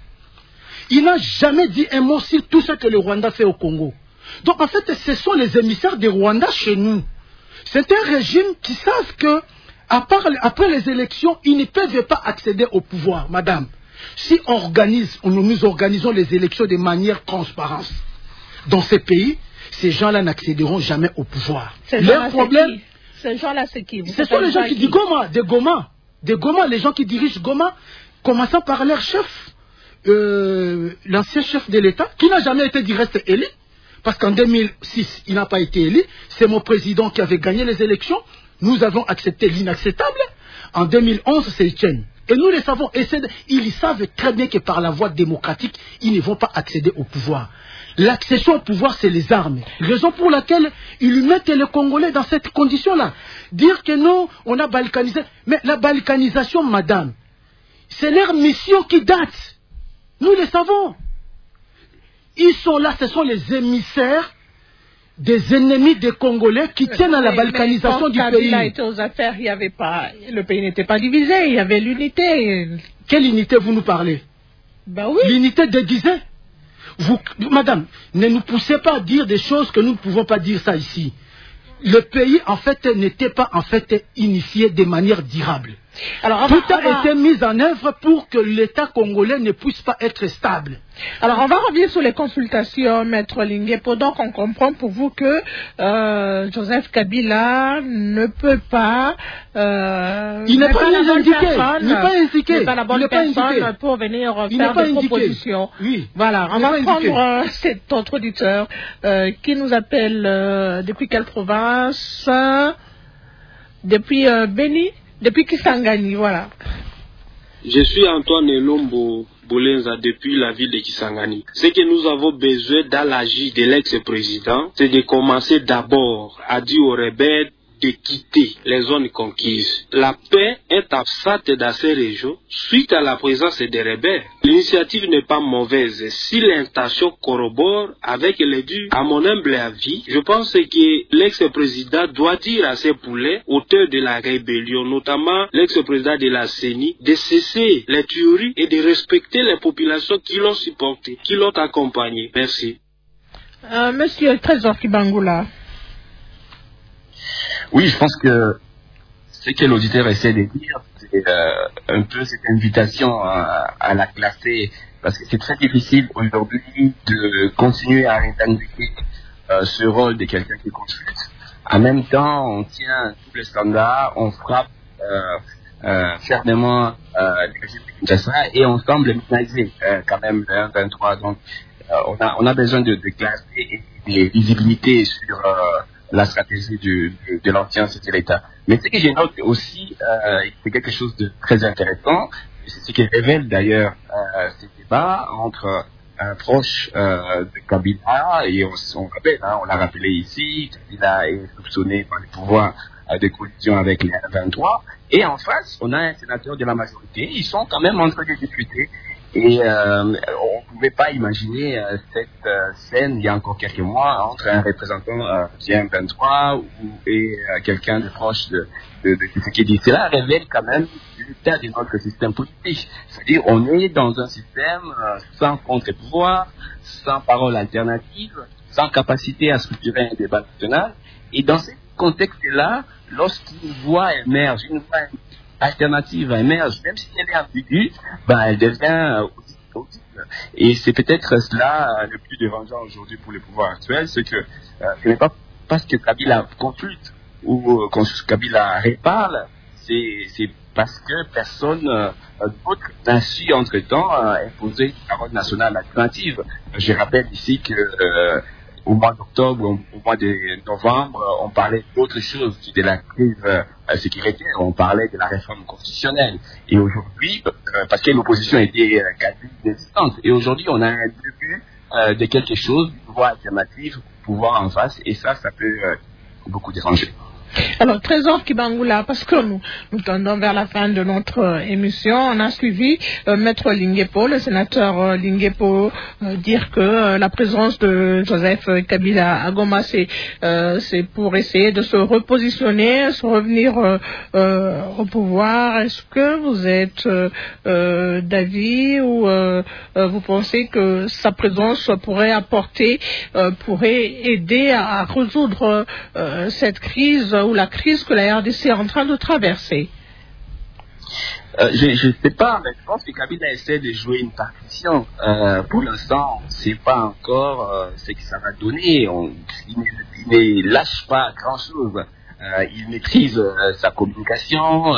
Il n'a jamais dit un mot sur tout ce que le Rwanda fait au Congo. Donc en fait, ce sont les émissaires du Rwanda chez nous. C'est un régime qui savent que, après les élections, ils ne peuvent pas accéder au pouvoir, madame. si nous organisons les élections de manière transparente dans ces pays, ces gens-là n'accéderont jamais au pouvoir. Leur problème, ces gens-là, c'est qui? Ce sont les gens qui disent Goma, des Goma, les gens qui dirigent Goma, commençant par leur chef, l'ancien chef de l'État, qui n'a jamais été du reste élu, parce qu'en 2006, il n'a pas été élu. C'est mon président qui avait gagné les élections. Nous avons accepté l'inacceptable. En 2011, c'est Etienne. Et nous le savons. Ils savent très bien que par la voie démocratique, ils ne vont pas accéder au pouvoir. L'accession au pouvoir, c'est les armes. Raison pour laquelle ils mettent les Congolais dans cette condition-là. Dire que nous, on a balkanisé. Mais la balkanisation, madame, c'est leur mission qui date. Nous le savons. Ils sont là, ce sont les émissaires des ennemis des Congolais qui tiennent à la balkanisation du pays. Quand Kabila était aux affaires, il y avait pas, le pays n'était pas divisé, il y avait l'unité. Quelle unité vous nous parlez? Ben oui. L'unité déguisée. Madame, ne nous poussez pas à dire des choses que nous ne pouvons pas dire ça ici. Le pays, en fait, n'était pas initié de manière durable. Alors, tout a été mis en œuvre pour que l'État congolais ne puisse pas être stable. Alors, on va revenir sur les consultations, Maître Linguepo. Donc, on comprend pour vous que Joseph Kabila ne peut pas... il n'est pas indiqué. Il n'est pas indiqué. Il n'est pas la bonne personne pour venir faire des propositions. Oui. Voilà, on va prendre cet autre auditeur qui nous appelle depuis quelle province? Depuis Beni? Depuis Kisangani, voilà. Je suis Antoine Elombo Boulenza depuis la ville de Kisangani. Ce que nous avons besoin dans l'agir de l'ex-président, c'est de commencer d'abord à dire aux rebelles de quitter les zones conquises. La paix est absente dans ces régions suite à la présence des rebelles. L'initiative n'est pas mauvaise si l'intention corrobore avec les durs. À mon humble avis, je pense que l'ex-président doit dire à ses poulets, auteurs de la rébellion, notamment l'ex-président de la CENI, de cesser les tueries et de respecter les populations qui l'ont supporté, qui l'ont accompagné. Merci. Monsieur Trésor Kibangula. Oui, je pense que ce que l'auditeur essaie de dire, c'est un peu cette invitation à la classer, parce que c'est très difficile aujourd'hui de continuer à revendiquer ce rôle de quelqu'un qui consulte. En même temps, on tient tous les standards, on frappe fermement le régime de Kinshasa et on semble ménagé quand même le 1-23. Donc, on a besoin de classer et de visibilité sur la stratégie de l'ancien chef de l'État. Mais ce que je note aussi, c'est quelque chose de très intéressant, c'est ce qui révèle d'ailleurs ces débats entre proches de Kabila, et on rappelle, on l'a rappelé ici, Kabila est soupçonné par les pouvoirs de coalition avec les 23, et en face, on a un sénateur de la majorité, ils sont quand même en train de discuter. Et on ne pouvait pas imaginer cette scène il y a encore quelques mois entre un représentant du M23 et quelqu'un de proche de ce qui dit. Cela révèle quand même l'état de notre système politique. C'est-à-dire on est dans un système sans contre-pouvoir, sans parole alternative, sans capacité à structurer un débat national. Et dans ce contexte-là, lorsqu'une voix émerge, une voix alternative émerge, même si elle est ambiguë, elle devient audible. Et c'est peut-être cela le plus dérangeant aujourd'hui pour le pouvoir actuel, c'est que ce n'est pas parce que Kabila consulte ou Kabila reparle, c'est parce que personne d'autre n'a su entre-temps imposer une parole nationale alternative. Je rappelle ici que au mois d'octobre, au mois de novembre, on parlait d'autres choses, de la crise sécuritaire, on parlait de la réforme constitutionnelle. Et aujourd'hui, parce que l'opposition était quasi inexistante, et aujourd'hui on a un début de quelque chose, une voie alternative, pouvoir en face, et ça peut beaucoup déranger. Alors, Trésor Kibangula, parce que nous tendons vers la fin de notre émission, on a suivi Maître Linguepo, le sénateur Linguepo, dire que la présence de Joseph Kabila à Goma, c'est pour essayer de se repositionner, se revenir au pouvoir. Est-ce que vous êtes d'avis ou vous pensez que sa présence pourrait aider à résoudre cette crise ou la crise que la RDC est en train de traverser? Je ne sais pas, mais je pense que Kabila essaie de jouer une partition. Pour l'instant, on ne sait pas encore ce que ça va donner. Il ne lâche pas grand-chose. Il maîtrise sa communication.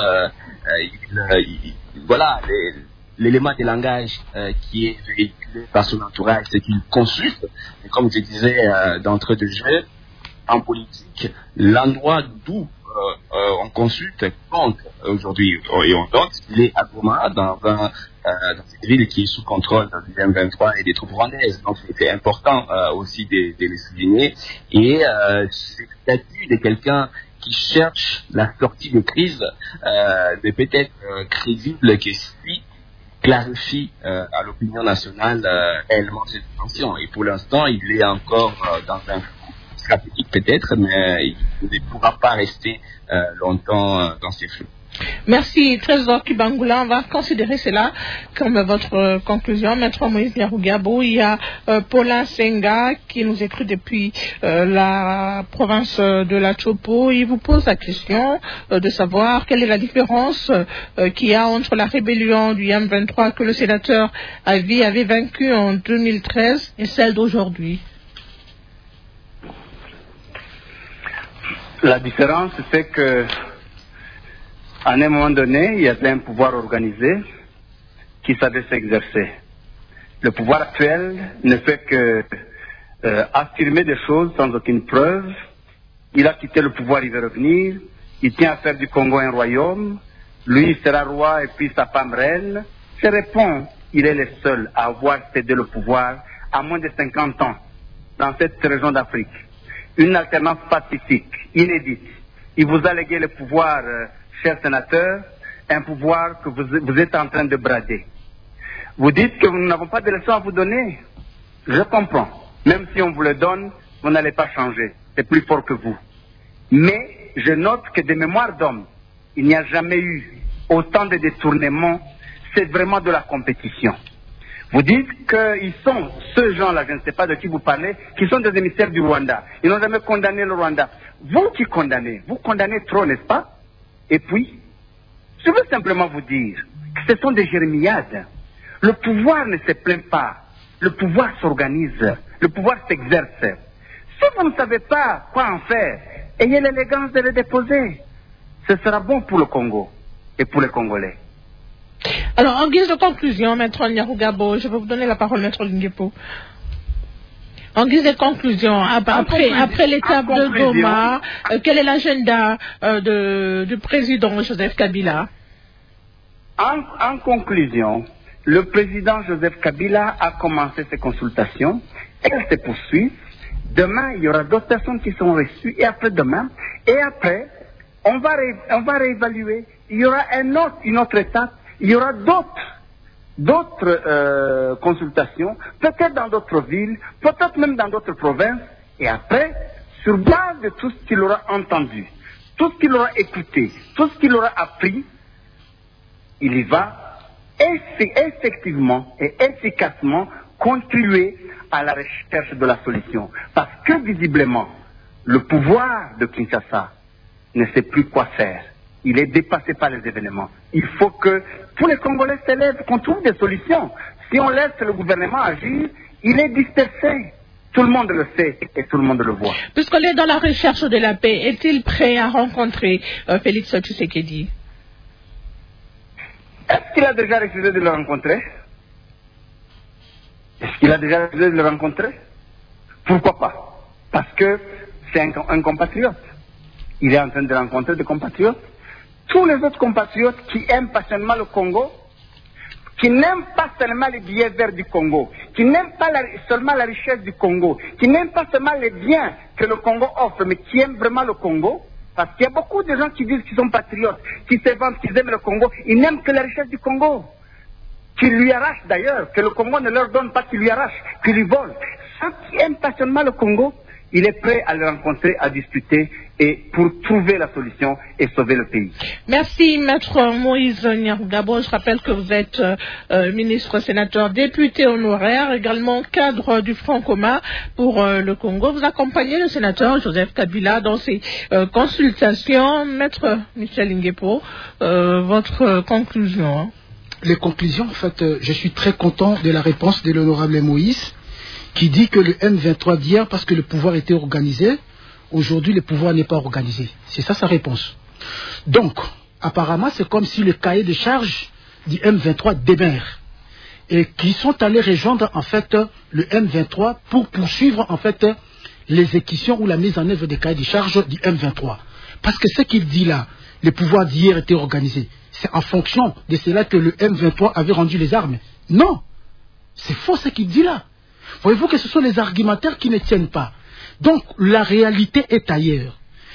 Voilà, l'élément de langage qui est véhiculé par son entourage, c'est qu'il consulte. Et comme je disais d'entrée de jeu, en politique, l'endroit d'où on consulte compte aujourd'hui. Et on note qu'il est à Goma, dans cette ville qui est sous contrôle du M23 et des troupes rwandaises. Donc c'était important aussi de le souligner. Et c'est le statut de quelqu'un qui cherche la sortie de crise, de peut-être crédible que si clarifie à l'opinion nationale réellement cette tension. Et pour l'instant, il est encore dans un stratégique peut-être, mais il ne pourra pas rester longtemps dans ces flux. Merci, Trésor Kibangula. On va considérer cela comme votre conclusion. Maître Moïse Nyarugabo, il y a Paulin Senga qui nous écrit depuis la province de la Chopo. Il vous pose la question de savoir quelle est la différence qu'il y a entre la rébellion du M23 que le sénateur Avi avait vaincu en 2013 et celle d'aujourd'hui. La différence, c'est que à un moment donné, il y avait un pouvoir organisé qui savait s'exercer. Le pouvoir actuel ne fait que affirmer des choses sans aucune preuve. Il a quitté le pouvoir, il veut revenir. Il tient à faire du Congo un royaume. Lui, il sera roi et puis sa femme reine. Je réponds, il est le seul à avoir cédé le pouvoir à moins de 50 ans dans cette région d'Afrique. Une alternance pacifique, inédite. Il vous a légué le pouvoir, cher sénateur, un pouvoir que vous êtes en train de brader. Vous dites que nous n'avons pas de leçons à vous donner. Je comprends. Même si on vous le donne, vous n'allez pas changer. C'est plus fort que vous. Mais je note que de mémoire d'homme, il n'y a jamais eu autant de détournements. C'est vraiment de la compétition. Vous dites qu'ils sont, ces gens-là, je ne sais pas de qui vous parlez, qui sont des émissaires du Rwanda. Ils n'ont jamais condamné le Rwanda. Vous qui condamnez, vous condamnez trop, n'est-ce pas? Et puis, je veux simplement vous dire que ce sont des jérémiades. Le pouvoir ne se plaint pas. Le pouvoir s'organise. Le pouvoir s'exerce. Si vous ne savez pas quoi en faire, ayez l'élégance de le déposer. Ce sera bon pour le Congo et pour les Congolais. Alors, en guise de conclusion, Maître Nyarugabo, je vais vous donner la parole, Maître Lingepo. En guise de conclusion, après l'étape de Goma, quel est l'agenda du président Joseph Kabila? En conclusion, le président Joseph Kabila a commencé ses consultations. Elles se poursuivent. Demain, il y aura d'autres personnes qui sont reçues. Et après-demain, et après, on va réévaluer. Il y aura une autre étape. Il y aura d'autres consultations, peut-être dans d'autres villes, peut-être même dans d'autres provinces. Et après, sur base de tout ce qu'il aura entendu, tout ce qu'il aura écouté, tout ce qu'il aura appris, il y va effectivement et efficacement contribuer à la recherche de la solution. Parce que visiblement, le pouvoir de Kinshasa ne sait plus quoi faire. Il est dépassé par les événements. Il faut que tous les Congolais s'élèvent, qu'on trouve des solutions. Si on laisse le gouvernement agir, il est dispersé. Tout le monde le sait et tout le monde le voit. Puisqu'on est dans la recherche de la paix, est-il prêt à rencontrer Félix Tshisekedi? Est-ce qu'il a déjà refusé de le rencontrer? Est-ce qu'il a déjà refusé de le rencontrer? Pourquoi pas? Parce que c'est un compatriote. Il est en train de rencontrer des compatriotes. Tous les autres compatriotes qui aiment passionnément le Congo, qui n'aiment pas seulement les billets verts du Congo, qui n'aiment pas seulement la richesse du Congo, qui n'aiment pas seulement les biens que le Congo offre, mais qui aiment vraiment le Congo, parce qu'il y a beaucoup de gens qui disent qu'ils sont patriotes, qui se vantent, qu'ils aiment le Congo, ils n'aiment que la richesse du Congo, qu'ils lui arrachent d'ailleurs, que le Congo ne leur donne pas, qu'ils lui arrachent, qu'ils lui volent. Ceux qui aiment passionnément le Congo, il est prêt à le rencontrer, à discuter, et pour trouver la solution et sauver le pays. Merci, Maître Moïse Nyarugabo. Je rappelle que vous êtes ministre, sénateur, député honoraire, également cadre du Front commun pour le Congo. Vous accompagnez le sénateur Joseph Kabila dans ses consultations. Maître Michel Ingepo, votre conclusion, hein? Les conclusions, en fait, je suis très content de la réponse de l'honorable Moïse, qui dit que le M23 d'hier, parce que le pouvoir était organisé, aujourd'hui le pouvoir n'est pas organisé. C'est ça sa réponse. Donc, apparemment, c'est comme si le cahier de charge du M23 démarre. Et qui sont allés rejoindre, en fait, le M23 pour poursuivre, en fait, l'exécution ou la mise en œuvre des cahiers de charge du M23. Parce que ce qu'il dit là, le pouvoir d'hier était organisé. C'est en fonction de cela que le M23 avait rendu les armes. Non, c'est faux ce qu'il dit là. Voyez-vous que ce sont les argumentaires qui ne tiennent pas. Donc la réalité est ailleurs.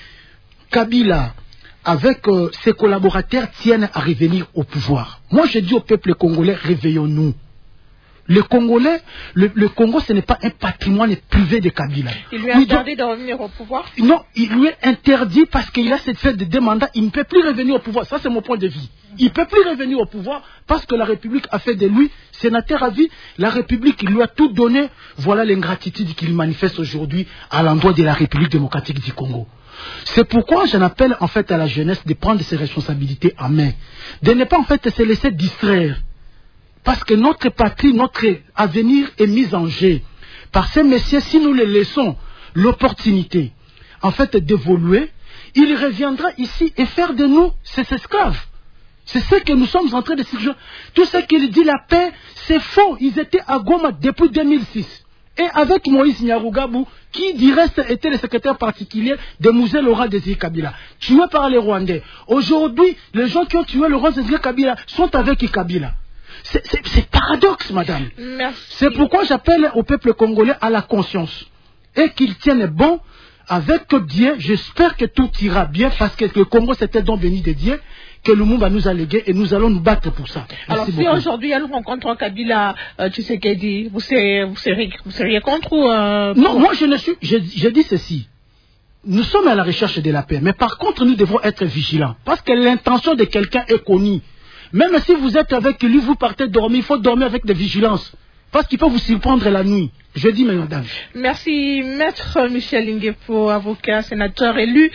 Kabila, avec ses collaborateurs, tiennent à revenir au pouvoir. Moi je dis au peuple congolais, réveillons-nous. Le Congolais, le Congo, ce n'est pas un patrimoine privé de Kabila. Il lui a interdit de revenir au pouvoir? Non, il lui est interdit parce qu'il a cette fête de 2 mandats. Il ne peut plus revenir au pouvoir. Ça, c'est mon point de vue. Il ne peut plus revenir au pouvoir parce que la République a fait de lui sénateur à vie. La République, il lui a tout donné. Voilà l'ingratitude qu'il manifeste aujourd'hui à l'endroit de la République démocratique du Congo. C'est pourquoi j'en appelle en fait à la jeunesse de prendre ses responsabilités en main. De ne pas en fait se laisser distraire. Parce que notre patrie, notre avenir est mis en jeu. Par ces messieurs, si nous les laissons l'opportunité, en fait, d'évoluer, il reviendra ici et faire de nous ses esclaves. C'est ce que nous sommes en train de suggérer. Tout ce qu'il dit, la paix, c'est faux. Ils étaient à Goma depuis 2006. Et avec Moïse Nyarugabo, qui du reste était le secrétaire particulier de Mouzé Laurent Désiré Kabila, tué par les Rwandais. Aujourd'hui, les gens qui ont tué Laurent Désiré Kabila sont avec Kabila. C'est paradoxe, madame. C'est pourquoi j'appelle au peuple congolais à la conscience. Et qu'il tienne bon avec Dieu. J'espère que tout ira bien parce que le Congo c'était donc béni de Dieu que le monde va nous alléguer et nous allons nous battre pour ça. Alors si aujourd'hui nous rencontrons Kabila, tu sais qu'elle dit, vous seriez contre ou Non, moi je dis ceci. Nous sommes à la recherche de la paix, mais par contre nous devons être vigilants parce que l'intention de quelqu'un est connue. Même si vous êtes avec lui, vous partez dormir, il faut dormir avec de vigilance. Parce qu'il peut vous surprendre la nuit. Je dis, madame. Merci, Maître Michel Ingepo, avocat, sénateur élu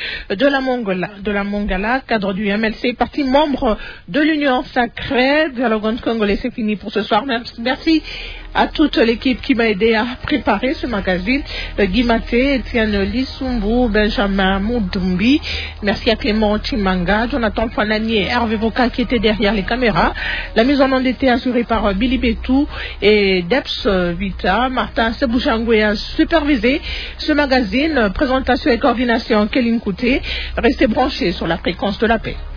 de la Mongala, cadre du MLC, parti membre de l'Union sacrée. Dialogue congolais, c'est fini pour ce soir. Merci à toute l'équipe qui m'a aidé à préparer ce magazine. Guy Maté, Etienne Lissumbu, Benjamin Moudumbi. Merci à Clément Chimanga, Jonathan Fanani et Hervé Voka qui étaient derrière les caméras. La mise en onde était assurée par Billy Betou et Deps Vita. Martin Sebouchangoué a supervisé ce magazine. Présentation et coordination Kéline Kouté. Restez branchés sur la fréquence de la paix.